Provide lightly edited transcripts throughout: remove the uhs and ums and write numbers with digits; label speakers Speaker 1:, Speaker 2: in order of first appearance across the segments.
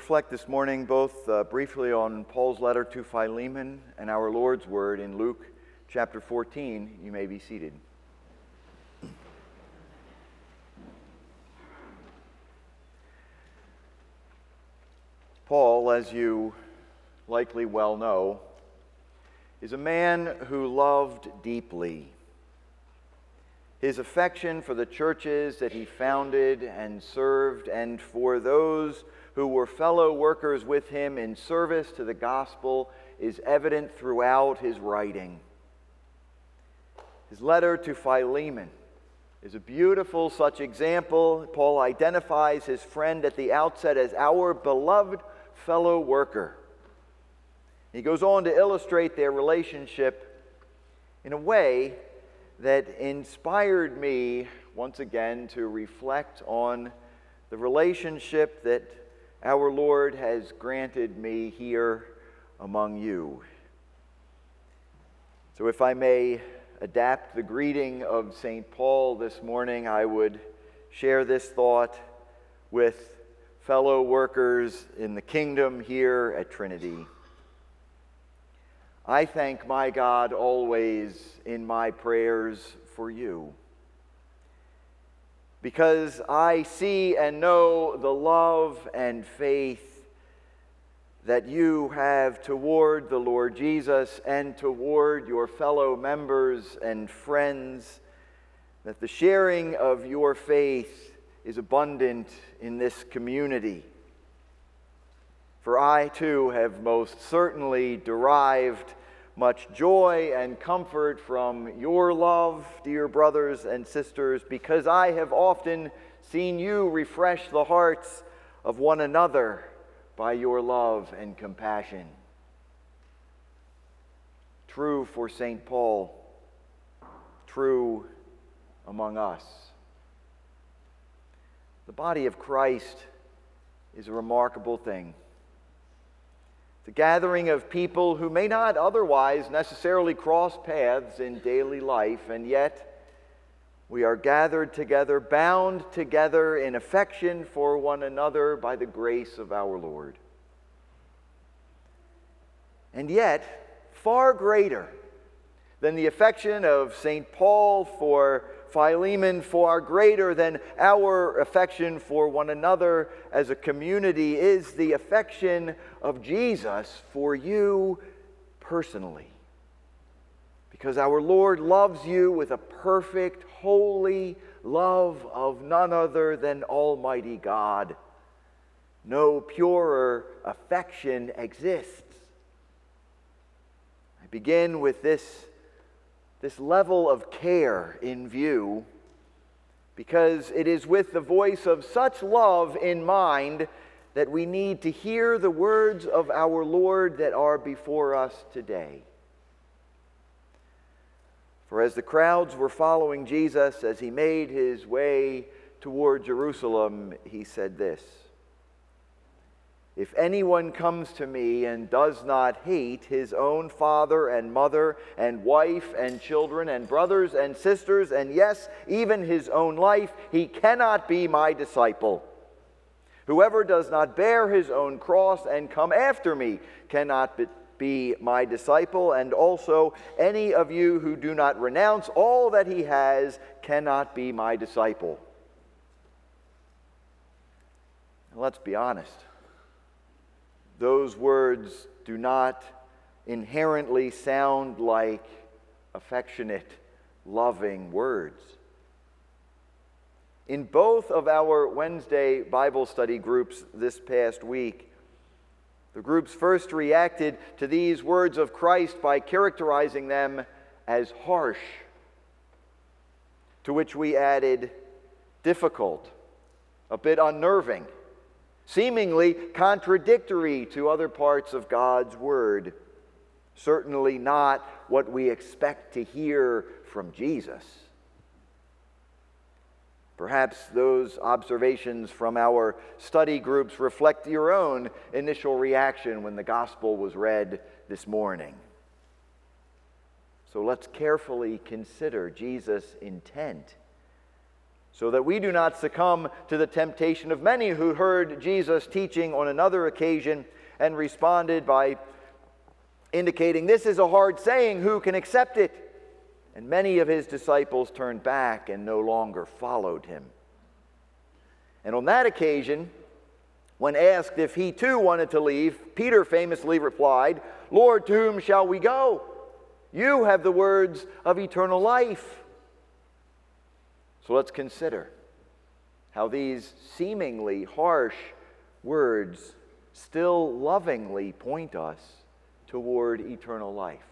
Speaker 1: Reflect this morning both briefly on Paul's letter to Philemon and our Lord's word in Luke chapter 14. You may be seated. Paul, as you likely well know, is a man who loved deeply. His affection for the churches that he founded and served, and for those who were fellow workers with him in service to the gospel, is evident throughout his writing. His letter to Philemon is a beautiful such example. Paul identifies his friend at the outset as our beloved fellow worker. He goes on to illustrate their relationship in a way that inspired me once again to reflect on the relationship that our Lord has granted me here among you. So if I may adapt the greeting of St. Paul this morning, I would share this thought with fellow workers in the kingdom here at Trinity. I thank my God always in my prayers for you, because I see and know the love and faith that you have toward the Lord Jesus and toward your fellow members and friends, that the sharing of your faith is abundant in this community. For I too have most certainly derived much joy and comfort from your love, dear brothers and sisters, because I have often seen you refresh the hearts of one another by your love and compassion. True for St. Paul, true among us. The body of Christ is a remarkable thing. The gathering of people who may not otherwise necessarily cross paths in daily life, and yet we are gathered together, bound together in affection for one another by the grace of our Lord. And yet, far greater than the affection of St. Paul for Philemon, far greater than our affection for one another as a community, is the affection of Jesus for you personally. Because our Lord loves you with a perfect, holy love of none other than Almighty God. No purer affection exists. I begin with this level of care in view, because it is with the voice of such love in mind that we need to hear the words of our Lord that are before us today. For as the crowds were following Jesus as he made his way toward Jerusalem, he said this: "If anyone comes to me and does not hate his own father and mother and wife and children and brothers and sisters, and yes, even his own life, he cannot be my disciple. Whoever does not bear his own cross and come after me cannot be my disciple, and also any of you who do not renounce all that he has cannot be my disciple." And let's be honest. Those words do not inherently sound like affectionate, loving words. In both of our Wednesday Bible study groups this past week, the groups first reacted to these words of Christ by characterizing them as harsh, to which we added difficult, a bit unnerving, seemingly contradictory to other parts of God's Word. Certainly not what we expect to hear from Jesus. Perhaps those observations from our study groups reflect your own initial reaction when the gospel was read this morning. So let's carefully consider Jesus' intent so that we do not succumb to the temptation of many who heard Jesus teaching on another occasion and responded by indicating, "This is a hard saying, who can accept it?" And many of his disciples turned back and no longer followed him. And on that occasion, when asked if he too wanted to leave, Peter famously replied, "Lord, to whom shall we go? You have the words of eternal life." So let's consider how these seemingly harsh words still lovingly point us toward eternal life.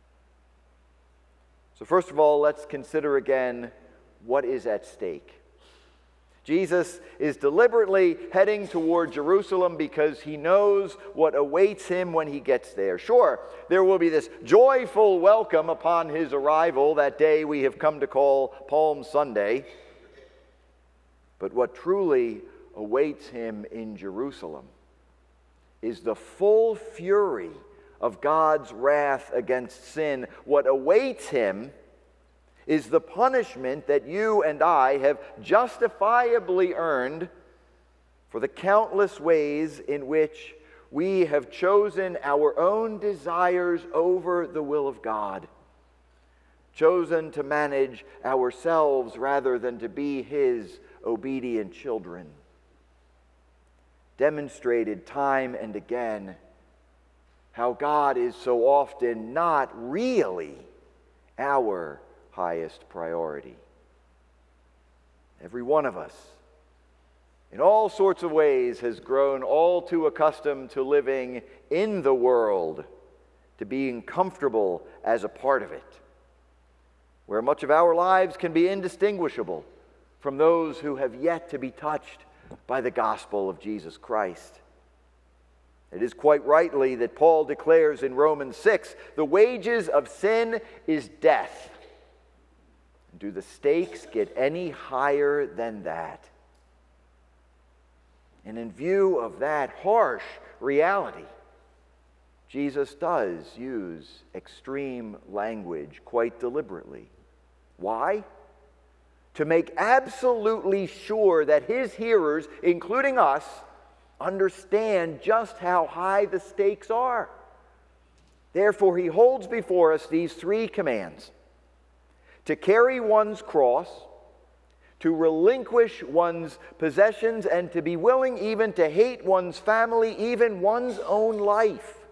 Speaker 1: So first of all, let's consider again what is at stake. Jesus is deliberately heading toward Jerusalem because he knows what awaits him when he gets there. Sure, there will be this joyful welcome upon his arrival, that day we have come to call Palm Sunday. But what truly awaits him in Jerusalem is the full fury of God's wrath against sin. What awaits him is the punishment that you and I have justifiably earned for the countless ways in which we have chosen our own desires over the will of God, chosen to manage ourselves rather than to be his obedient children, demonstrated time and again how God is so often not really our highest priority. Every one of us, in all sorts of ways, has grown all too accustomed to living in the world, to being comfortable as a part of it, where much of our lives can be indistinguishable from those who have yet to be touched by the gospel of Jesus Christ. It is quite rightly that Paul declares in Romans 6, "The wages of sin is death." Do the stakes get any higher than that? And in view of that harsh reality, Jesus does use extreme language quite deliberately. Why? To make absolutely sure that his hearers, including us, understand just how high the stakes are. Therefore, he holds before us these three commands: to carry one's cross, to relinquish one's possessions, and to be willing even to hate one's family, even one's own life.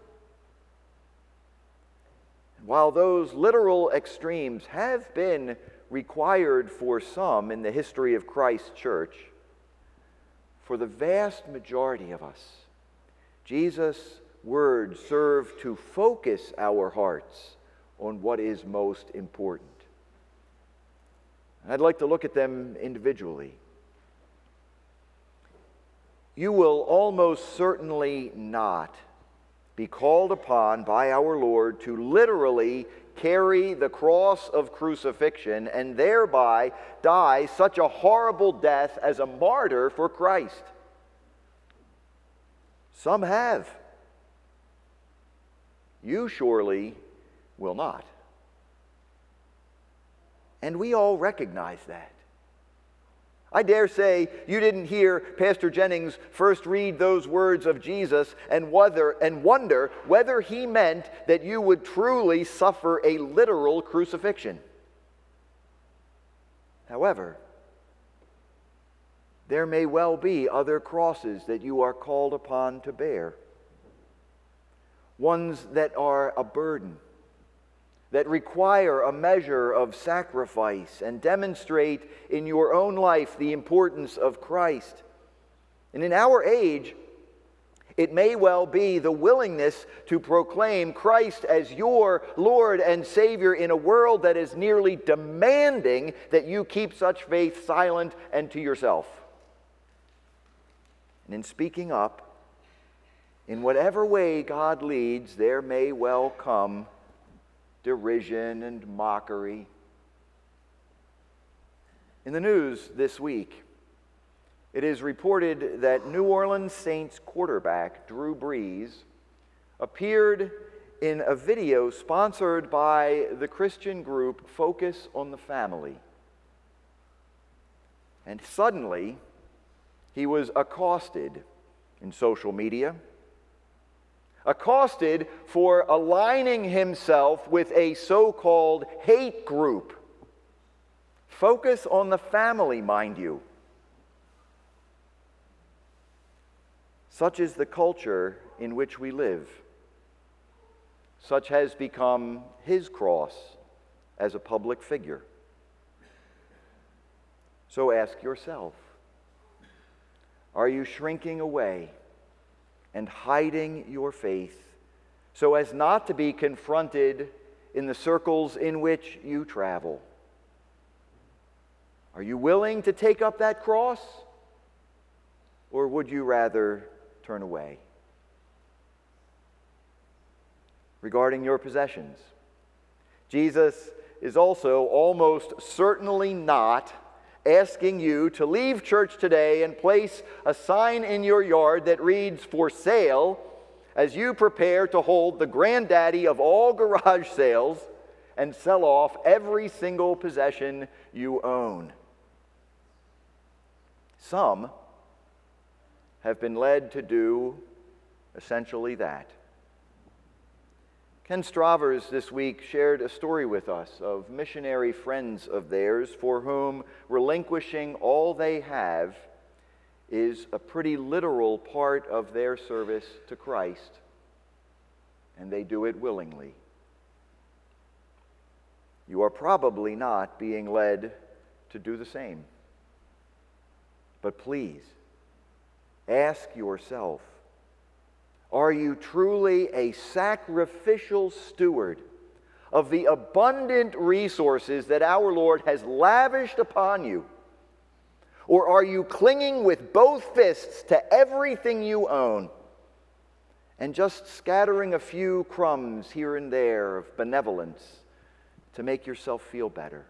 Speaker 1: And while those literal extremes have been required for some in the history of Christ's church, for the vast majority of us, Jesus' words serve to focus our hearts on what is most important. I'd like to look at them individually. You will almost certainly not be called upon by our Lord to literally carry the cross of crucifixion and thereby die such a horrible death as a martyr for Christ. Some have. You surely will not. And we all recognize that. I dare say you didn't hear Pastor Jennings first read those words of Jesus and wonder whether he meant that you would truly suffer a literal crucifixion. However, there may well be other crosses that you are called upon to bear. Ones that are a burden, that require a measure of sacrifice and demonstrate in your own life the importance of Christ. And in our age, it may well be the willingness to proclaim Christ as your Lord and Savior in a world that is nearly demanding that you keep such faith silent and to yourself. And in speaking up, in whatever way God leads, there may well come derision and mockery. In the news this week, it is reported that New Orleans Saints quarterback Drew Brees appeared in a video sponsored by the Christian group Focus on the Family. And suddenly, he was accosted in social media, accosted for aligning himself with a so-called hate group. Focus on the family, mind you. Such is the culture in which we live. Such has become his cross as a public figure. So ask yourself, are you shrinking away and hiding your faith so as not to be confronted in the circles in which you travel? Are you willing to take up that cross, or would you rather turn away? Regarding your possessions, Jesus is also almost certainly not asking you to leave church today and place a sign in your yard that reads "For sale" as you prepare to hold the granddaddy of all garage sales and sell off every single possession you own. Some have been led to do essentially that. Ken Stravers this week shared a story with us of missionary friends of theirs for whom relinquishing all they have is a pretty literal part of their service to Christ, and they do it willingly. You are probably not being led to do the same. But please, ask yourself, are you truly a sacrificial steward of the abundant resources that our Lord has lavished upon you? Or are you clinging with both fists to everything you own and just scattering a few crumbs here and there of benevolence to make yourself feel better?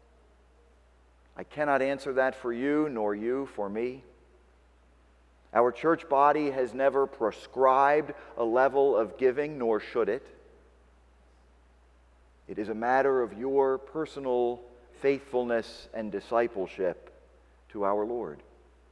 Speaker 1: I cannot answer that for you, nor you for me. Our church body has never prescribed a level of giving, nor should it. It is a matter of your personal faithfulness and discipleship to our Lord.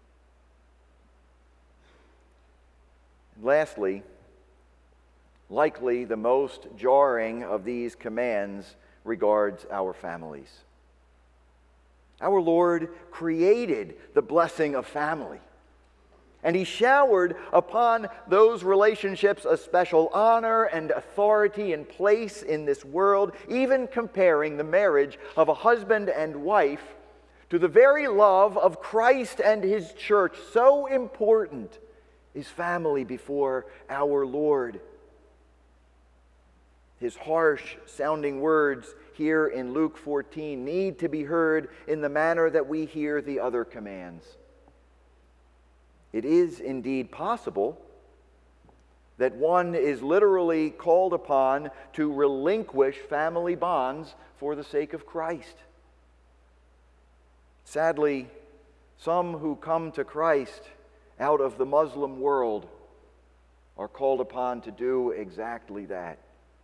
Speaker 1: And lastly, likely the most jarring of these commands regards our families. Our Lord created the blessing of family, and He showered upon those relationships a special honor and authority and place in this world, even comparing the marriage of a husband and wife to the very love of Christ and His church. So important is family before our Lord. His harsh-sounding words here in Luke 14 need to be heard in the manner that we hear the other commands. It is indeed possible that one is literally called upon to relinquish family bonds for the sake of Christ. Sadly, some who come to Christ out of the Muslim world are called upon to do exactly that.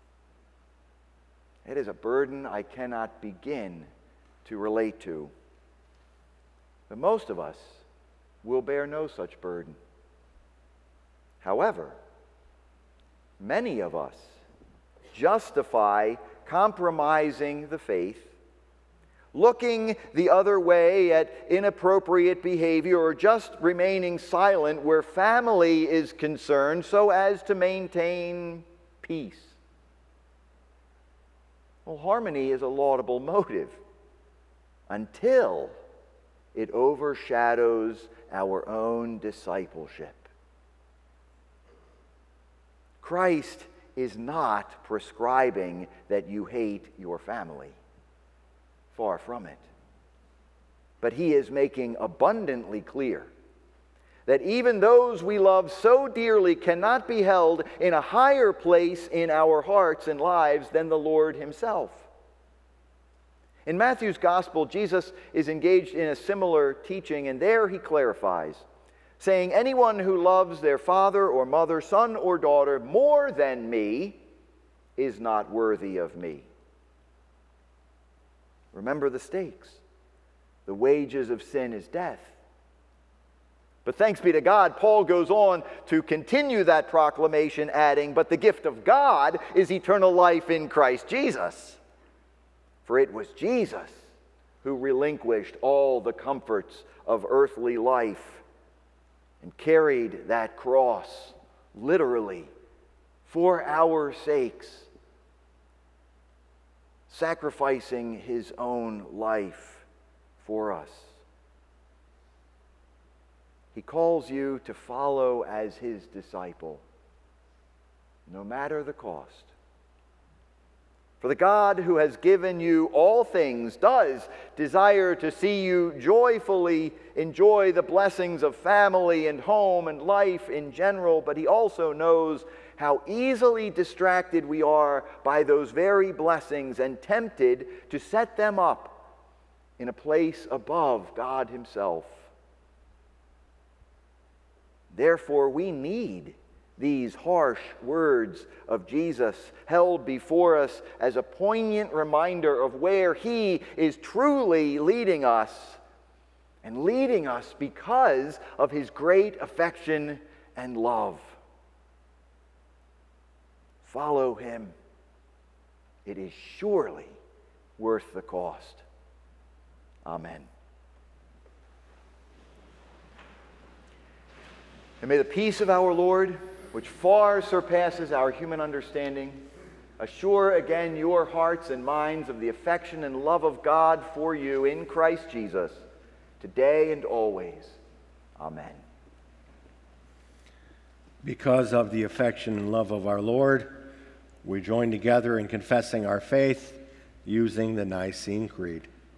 Speaker 1: It is a burden I cannot begin to relate to. But most of us will bear no such burden. However, many of us justify compromising the faith, looking the other way at inappropriate behavior, or just remaining silent where family is concerned so as to maintain peace. Well, harmony is a laudable motive until it overshadows our own discipleship. Christ is not prescribing that you hate your family. Far from it. But He is making abundantly clear that even those we love so dearly cannot be held in a higher place in our hearts and lives than the Lord Himself. In Matthew's Gospel, Jesus is engaged in a similar teaching, and there He clarifies, saying, "Anyone who loves their father or mother, son or daughter more than me is not worthy of me." Remember the stakes. The wages of sin is death. But thanks be to God, Paul goes on to continue that proclamation, adding, but the gift of God is eternal life in Christ Jesus. For it was Jesus who relinquished all the comforts of earthly life and carried that cross, literally, for our sakes, sacrificing his own life for us. He calls you to follow as his disciple, no matter the cost. For the God who has given you all things does desire to see you joyfully enjoy the blessings of family and home and life in general, but he also knows how easily distracted we are by those very blessings and tempted to set them up in a place above God himself. Therefore, we need these harsh words of Jesus held before us as a poignant reminder of where he is truly leading us, and leading us because of his great affection and love. Follow him. It is surely worth the cost. Amen. And may the peace of our Lord, which far surpasses our human understanding, assure again your hearts and minds of the affection and love of God for you in Christ Jesus, today and always. Amen.
Speaker 2: Because of the affection and love of our Lord, we join together in confessing our faith using the Nicene Creed.